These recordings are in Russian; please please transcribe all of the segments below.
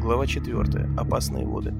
Глава 4. Опасные воды.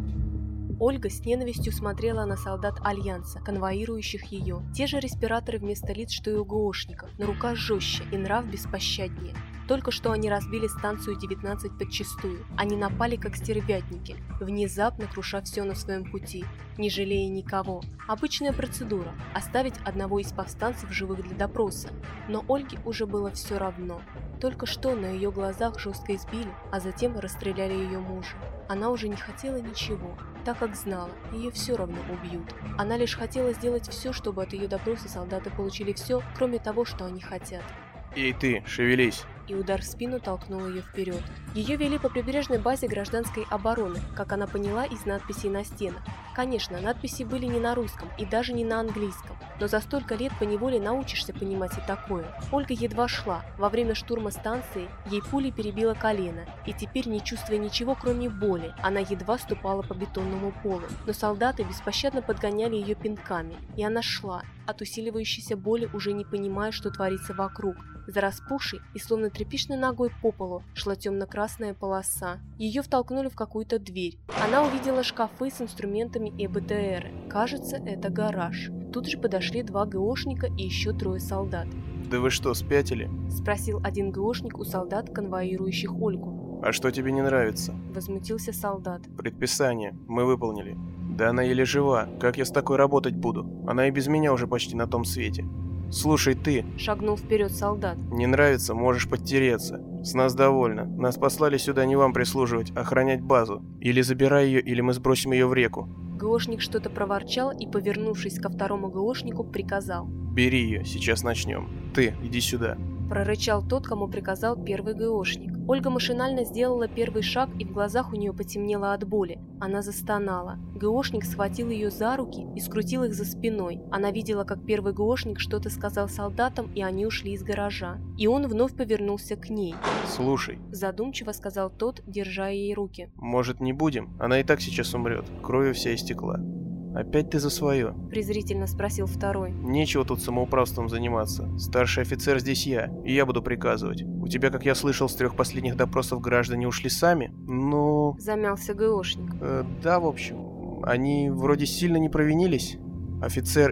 Ольга с ненавистью смотрела на солдат Альянса, конвоирующих ее. Те же респираторы вместо лиц, что и у ГОшников, но рука жестче и нрав беспощаднее. Только что они разбили станцию 19 подчистую. Они напали как стервятники, внезапно круша все на своем пути, не жалея никого. Обычная процедура – оставить одного из повстанцев живых для допроса. Но Ольге уже было все равно. Только что на ее глазах жестко избили, а затем расстреляли ее мужа. Она уже не хотела ничего, так как знала, ее все равно убьют. Она лишь хотела сделать все, чтобы от ее допроса солдаты получили все, кроме того, что они хотят. «Эй ты, шевелись!» И удар в спину толкнул ее вперед. Ее вели по прибрежной базе гражданской обороны, как она поняла из надписей на стенах. Конечно, надписи были не на русском и даже не на английском, но за столько лет поневоле научишься понимать и такое. Ольга едва шла. Во время штурма станции ей пулей перебило колено, и теперь, не чувствуя ничего, кроме боли, она едва ступала по бетонному полу. Но солдаты беспощадно подгоняли ее пинками, и она шла, от усиливающейся боли уже не понимая, что творится вокруг. За распухшей и словно тряпичной ногой по полу шла темно-красная полоса. Ее втолкнули в какую-то дверь. Она увидела шкафы с инструментами и БТР. Кажется, это гараж. Тут же подошли два ГОшника и еще трое солдат. «Да вы что, спятили?» – спросил один ГОшник у солдат, конвоирующих Ольгу. «А что тебе не нравится?» – возмутился солдат. «Предписание. Мы выполнили. Да она еле жива. Как я с такой работать буду? Она и без меня уже почти на том свете. Слушай, ты!» – шагнул вперед солдат. «Не нравится, можешь подтереться. С нас довольно. Нас послали сюда не вам прислуживать, а охранять базу. Или забирай ее, или мы сбросим ее в реку». ГОшник что-то проворчал и, повернувшись ко второму ГОшнику, приказал: «Бери ее, сейчас начнем. Ты, иди сюда». Прорычал тот, кому приказал первый ГОшник. Ольга машинально сделала первый шаг, и в глазах у нее потемнело от боли. Она застонала. ГОшник схватил ее за руки и скрутил их за спиной. Она видела, как первый ГОшник что-то сказал солдатам, и они ушли из гаража. И он вновь повернулся к ней. «Слушай», – задумчиво сказал тот, держа ей руки. «Может, не будем? Она и так сейчас умрет. Кровью вся истекла». «Опять ты за свое?» – презрительно спросил второй. «Нечего тут самоуправством заниматься. Старший офицер здесь я, и я буду приказывать. У тебя, как я слышал, с 3 последних допросов граждане ушли сами? Ну...» – замялся ГОшник. «Да, в общем. Они вроде сильно не провинились. Офицер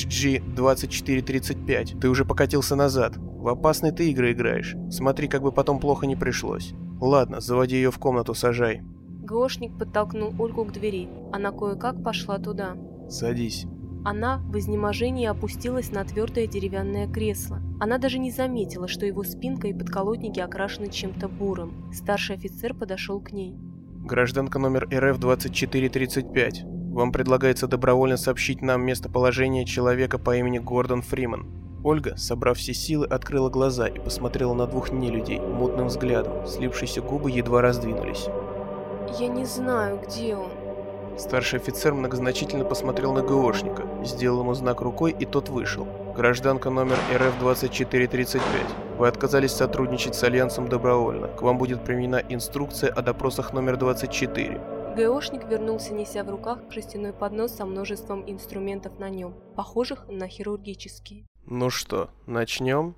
HG-2435, ты уже покатился назад. В опасные ты игры играешь. Смотри, как бы потом плохо не пришлось. Ладно, заводи ее в комнату, сажай». ГОшник подтолкнул Ольгу к двери. Она кое-как пошла туда. «Садись». Она в изнеможении опустилась на твердое деревянное кресло. Она даже не заметила, что его спинка и подколотники окрашены чем-то бурым. Старший офицер подошел к ней. «Гражданка номер РФ-2435. Вам предлагается добровольно сообщить нам местоположение человека по имени Гордон Фриман». Ольга, собрав все силы, открыла глаза и посмотрела на двух нелюдей мутным взглядом. Слипшиеся губы едва раздвинулись. «Я не знаю, где он». Старший офицер многозначительно посмотрел на ГОшника, сделал ему знак рукой, и тот вышел. «Гражданка номер РФ-2435. Вы отказались сотрудничать с Альянсом добровольно. К вам будет применена инструкция о допросах номер 24». ГОшник вернулся, неся в руках жестяной поднос со множеством инструментов на нем, похожих на хирургические. «Ну что, начнем?»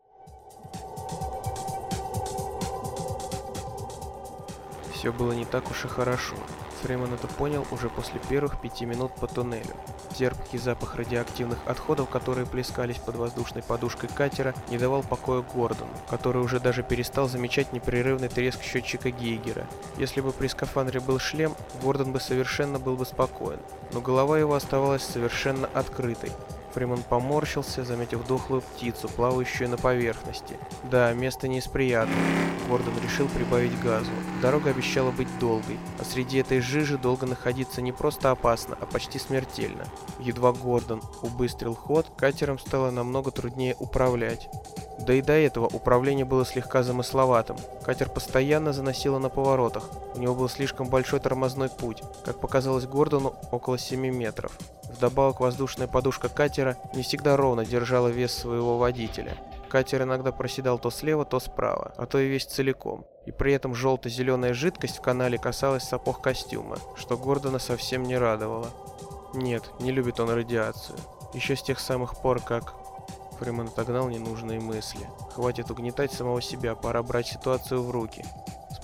Все было не так уж и хорошо. Фриман это понял уже после первых 5 минут по туннелю. Терпкий запах радиоактивных отходов, которые плескались под воздушной подушкой катера, не давал покоя Гордону, который уже даже перестал замечать непрерывный треск счетчика Гейгера. Если бы при скафандре был шлем, Гордон бы совершенно был бы спокоен, но голова его оставалась совершенно открытой. Фриман поморщился, заметив дохлую птицу, плавающую на поверхности. Да, место не из приятных. Гордон решил прибавить газу. Дорога обещала быть долгой, а среди этой жижи долго находиться не просто опасно, а почти смертельно. Едва Гордон убыстрил ход, катером стало намного труднее управлять. Да и до этого управление было слегка замысловатым. Катер постоянно заносило на поворотах. У него был слишком большой тормозной путь, как показалось Гордону, около 7 метров. Вдобавок воздушная подушка катера не всегда ровно держала вес своего водителя. Катер иногда проседал то слева, то справа, а то и весь целиком. И при этом желто-зеленая жидкость в канале касалась сапог костюма, что Гордона совсем не радовало. Нет, не любит он радиацию. Еще с тех самых пор, как... Фриман отогнал ненужные мысли. Хватит угнетать самого себя, пора брать ситуацию в руки.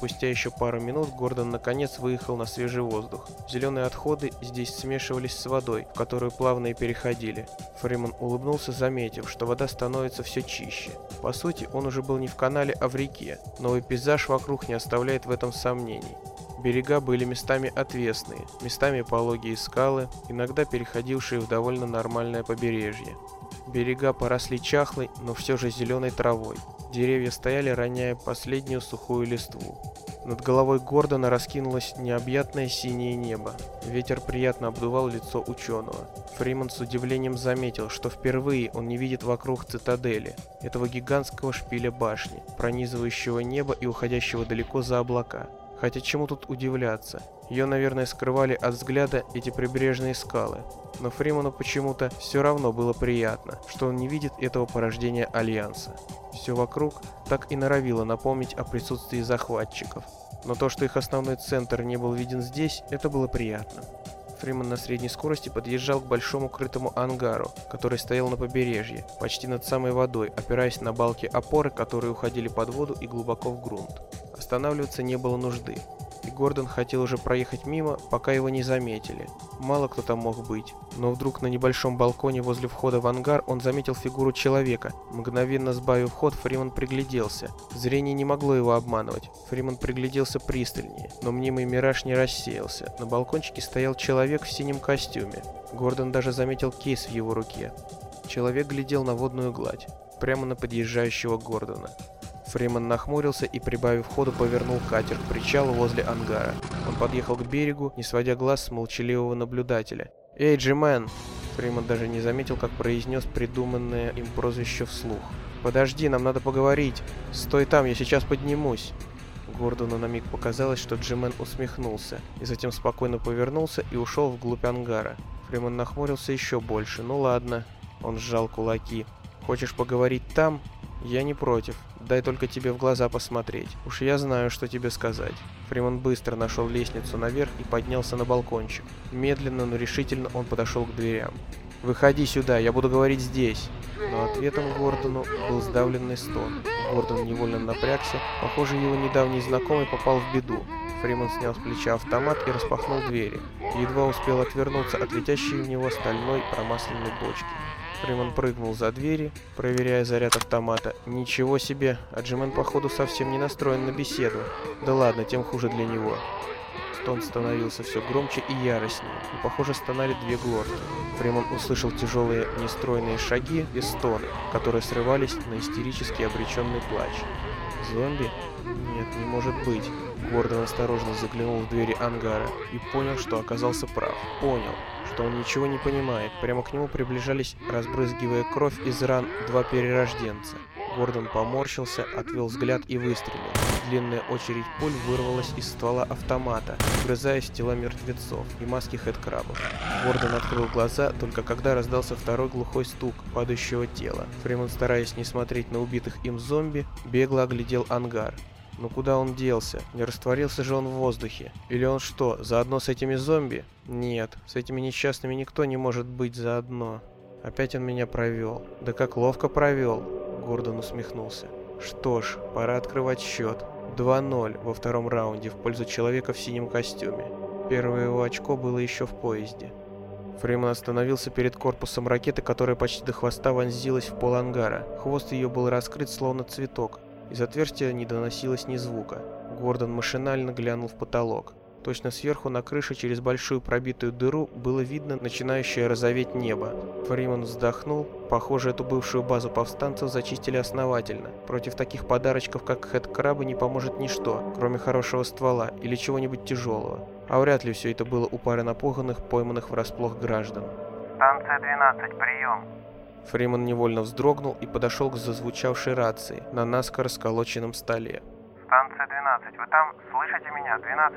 спустя еще пару минут Гордон наконец выехал на свежий воздух. Зеленые отходы здесь смешивались с водой, в которую плавно и переходили. Фриман улыбнулся, заметив, что вода становится все чище. По сути, он уже был не в канале, а в реке. Новый пейзаж вокруг не оставляет в этом сомнений. Берега были местами отвесные, местами пологие скалы, иногда переходившие в довольно нормальное побережье. Берега поросли чахлой, но все же зеленой травой. Деревья стояли, роняя последнюю сухую листву. Над головой Гордона раскинулось необъятное синее небо. Ветер приятно обдувал лицо ученого. Фриман с удивлением заметил, что впервые он не видит вокруг цитадели, этого гигантского шпиля башни, пронизывающего небо и уходящего далеко за облака. Хотя чему тут удивляться? Ее, наверное, скрывали от взгляда эти прибрежные скалы. Но Фриману почему-то все равно было приятно, что он не видит этого порождения Альянса. Все вокруг так и норовило напомнить о присутствии захватчиков. Но то, что их основной центр не был виден здесь, это было приятно. Фриман на средней скорости подъезжал к большому крытому ангару, который стоял на побережье, почти над самой водой, опираясь на балки опоры, которые уходили под воду и глубоко в грунт. Останавливаться не было нужды, и Гордон хотел уже проехать мимо, пока его не заметили. Мало кто там мог быть, но вдруг на небольшом балконе возле входа в ангар он заметил фигуру человека. Мгновенно сбавив ход, Фриман пригляделся. Зрение не могло его обманывать. Фриман пригляделся пристальнее, но мнимый мираж не рассеялся. На балкончике стоял человек в синем костюме. Гордон даже заметил кейс в его руке. Человек глядел на водную гладь, прямо на подъезжающего Гордона. Фриман нахмурился и, прибавив ходу, повернул катер к причалу возле ангара. Он подъехал к берегу, не сводя глаз с молчаливого наблюдателя. «Эй, Джи-мен!» Фриман даже не заметил, как произнес придуманное им прозвище вслух. «Подожди, нам надо поговорить! Стой там, я сейчас поднимусь!» Гордону на миг показалось, что Джи-мен усмехнулся, и затем спокойно повернулся и ушел вглубь ангара. Фриман нахмурился еще больше. «Ну ладно». Он сжал кулаки. «Хочешь поговорить там? Я не против. Дай только тебе в глаза посмотреть. Уж я знаю, что тебе сказать». Фриман быстро нашел лестницу наверх и поднялся на балкончик. Медленно, но решительно он подошел к дверям. «Выходи сюда, я буду говорить здесь». Но ответом Гордону был сдавленный стон. Гордон невольно напрягся. Похоже, его недавний знакомый попал в беду. Фриман снял с плеча автомат и распахнул двери. Едва успел отвернуться от летящей в него стальной промасленной бочки. Фриман прыгнул за двери, проверяя заряд автомата. Ничего себе, а Джи-мен, походу, совсем не настроен на беседу. Да ладно, тем хуже для него. Стон становился все громче и яростнее, и, похоже, стонали две глотки. Фриман услышал тяжелые нестройные шаги и стоны, которые срывались на истерически обреченный плач. Зомби? Нет, не может быть. Гордон осторожно заглянул в двери ангара и понял, что оказался прав. Понял, что он ничего не понимает. Прямо к нему приближались, разбрызгивая кровь из ран, два перерожденца. Гордон поморщился, отвел взгляд и выстрелил. Длинная очередь пуль вырвалась из ствола автомата, вгрызаясь в тела мертвецов и маски хэдкрабов. Гордон открыл глаза, только когда раздался второй глухой стук падающего тела. Фриман, стараясь не смотреть на убитых им зомби, бегло оглядел ангар. Но куда он делся? Не растворился же он в воздухе? Или он что, заодно с этими зомби? Нет, с этими несчастными никто не может быть заодно. Опять он меня провел. Да как ловко провел. Гордон усмехнулся. Что ж, пора открывать счет. 2-0 во втором раунде в пользу человека в синем костюме. Первое его очко было еще в поезде. Фриман остановился перед корпусом ракеты, которая почти до хвоста вонзилась в пол ангара. Хвост ее был раскрыт, словно цветок. Из отверстия не доносилось ни звука. Гордон машинально глянул в потолок. Точно сверху на крыше через большую пробитую дыру было видно начинающее розоветь небо. Фриман вздохнул. Похоже, эту бывшую базу повстанцев зачистили основательно. Против таких подарочков, как хэдкрабы, не поможет ничто, кроме хорошего ствола или чего-нибудь тяжелого. А вряд ли все это было у пары напуганных, пойманных врасплох граждан. «Станция 12, прием!» Фриман невольно вздрогнул и подошел к зазвучавшей рации на наскоро сколоченном столе. «Станция 12, вы там? Слышите меня?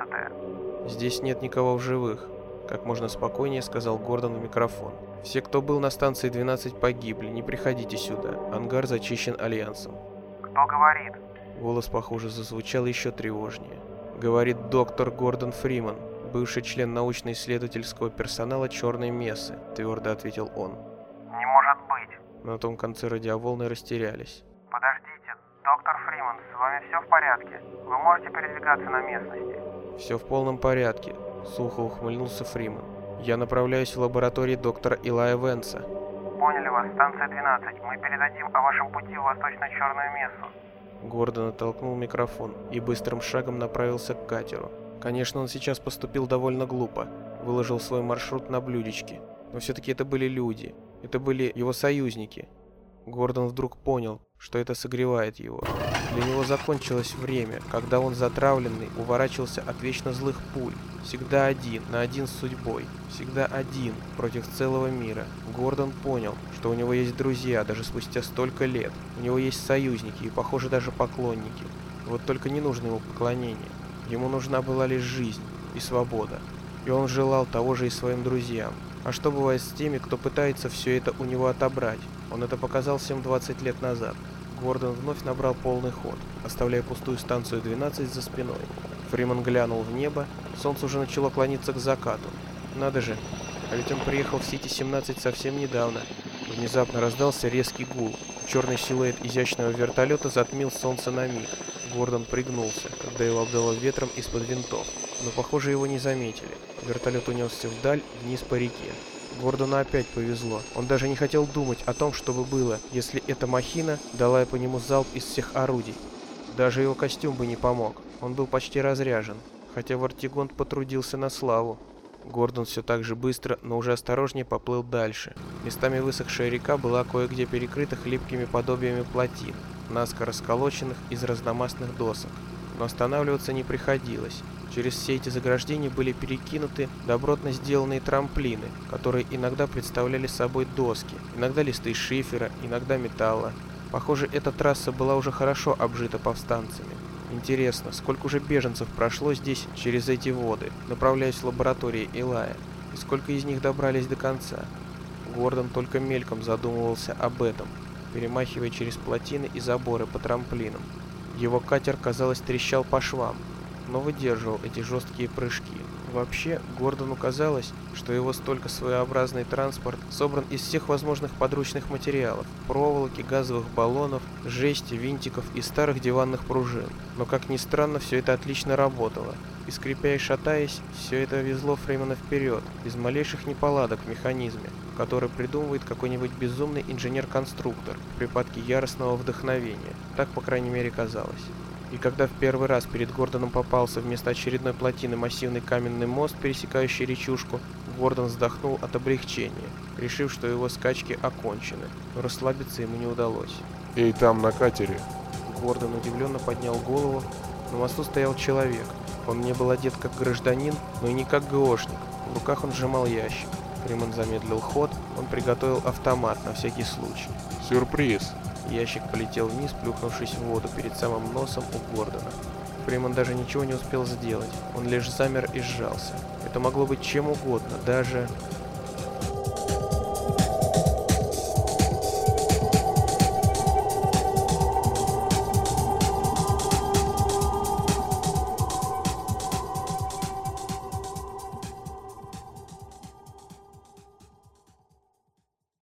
12-е?» «Здесь нет никого в живых», — как можно спокойнее сказал Гордон в микрофон. «Все, кто был на станции 12, погибли. Не приходите сюда. Ангар зачищен Альянсом». «Кто говорит?» Голос, похоже, зазвучал еще тревожнее. «Говорит доктор Гордон Фриман, бывший член научно-исследовательского персонала Черной Мессы», — твердо ответил он. «Не может быть!» На том конце радиоволны растерялись. «Подождите, Доктор Фриман, с вами все в порядке? Вы можете передвигаться на местности? «Все в полном порядке», — сухо ухмыльнулся Фриман. «Я направляюсь в лабораторию доктора Илая Венса». Поняли вас, станция 12. Мы передадим о вашем пути в восточно-черную мессу. Гордон оттолкнул микрофон и быстрым шагом направился к катеру. Конечно, он сейчас поступил довольно глупо, выложил свой маршрут на блюдечке. Но все-таки это были люди, это были его союзники. Гордон вдруг понял, что это согревает его. Для него закончилось время, когда он затравленный уворачивался от вечно злых пуль. Всегда один, на один с судьбой. Всегда один против целого мира. Гордон понял, что у него есть друзья, даже спустя столько лет. У него есть союзники и, похоже, даже поклонники. Вот только не нужно ему поклонение. Ему нужна была лишь жизнь и свобода. И он желал того же и своим друзьям. А что бывает с теми, кто пытается все это у него отобрать? Он это показал всем 20 лет назад. Гордон вновь набрал полный ход, оставляя пустую станцию 12 за спиной. Фриман глянул в небо, солнце уже начало клониться к закату. Надо же, а ведь он приехал в Сити-17 совсем недавно. Внезапно раздался резкий гул. Черный силуэт изящного вертолета затмил солнце на миг. Гордон пригнулся, когда его обдало ветром из-под винтов. Но, похоже, его не заметили. Вертолет унесся вдаль, вниз по реке. Гордону опять повезло. Он даже не хотел думать о том, что бы было, если эта махина дала по нему залп из всех орудий. Даже его костюм бы не помог. Он был почти разряжен, хотя Вортигонт потрудился на славу. Гордон все так же быстро, но уже осторожнее поплыл дальше. Местами высохшая река была кое-где перекрыта хлипкими подобиями плотин, наскоро сколоченных из разномастных досок. Но останавливаться не приходилось. Через все эти заграждения были перекинуты добротно сделанные трамплины, которые иногда представляли собой доски, иногда листы шифера, иногда металла. Похоже, эта трасса была уже хорошо обжита повстанцами. Интересно, сколько уже беженцев прошло здесь через эти воды, направляясь в лабораторию Илая, и сколько из них добрались до конца? Гордон только мельком задумывался об этом, перемахивая через плотины и заборы по трамплинам. Его катер, казалось, трещал по швам, но выдерживал эти жесткие прыжки. Вообще, Гордону казалось, что его столько своеобразный транспорт собран из всех возможных подручных материалов – проволоки, газовых баллонов, жести, винтиков и старых диванных пружин. Но, как ни странно, все это отлично работало. И скрипя и шатаясь, все это везло Фримана вперед, без малейших неполадок в механизме, который придумывает какой-нибудь безумный инженер-конструктор в припадке яростного вдохновения. Так, по крайней мере, казалось. И когда в первый раз перед Гордоном попался вместо очередной плотины массивный каменный мост, пересекающий речушку, Гордон вздохнул от облегчения, решив, что его скачки окончены, но расслабиться ему не удалось. «Эй, там, на катере!» Гордон удивленно поднял голову. На мосту стоял человек. Он не был одет как гражданин, но и не как ГОшник. В руках он сжимал ящик. Фриман замедлил ход, он приготовил автомат на всякий случай. «Сюрприз!» Ящик полетел вниз, плюхнувшись в воду перед самым носом у Гордона. Фриман даже ничего не успел сделать, он лишь замер и сжался. Это могло быть чем угодно, даже...